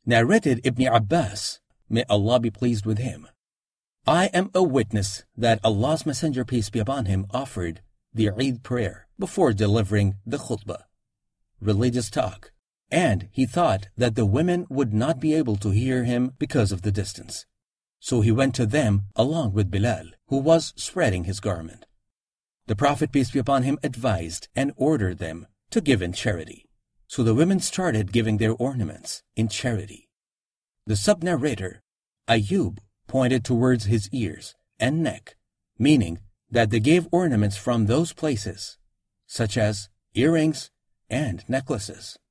Narrated Ibn Abbas, may Allah be pleased with him, I am a witness that Allah's Messenger, peace be upon him, offered the Eid prayer before delivering the khutbah, religious talk, and he thought that the women would not be able to hear him because of the distance. So he went to them along with Bilal, who was spreading his garment. The Prophet, peace be upon him, advised and ordered them to give in charity. So the women started giving their ornaments in charity. The sub-narrator, Ayub, pointed towards his ears and neck, meaning that they gave ornaments from those places, such as earrings and necklaces.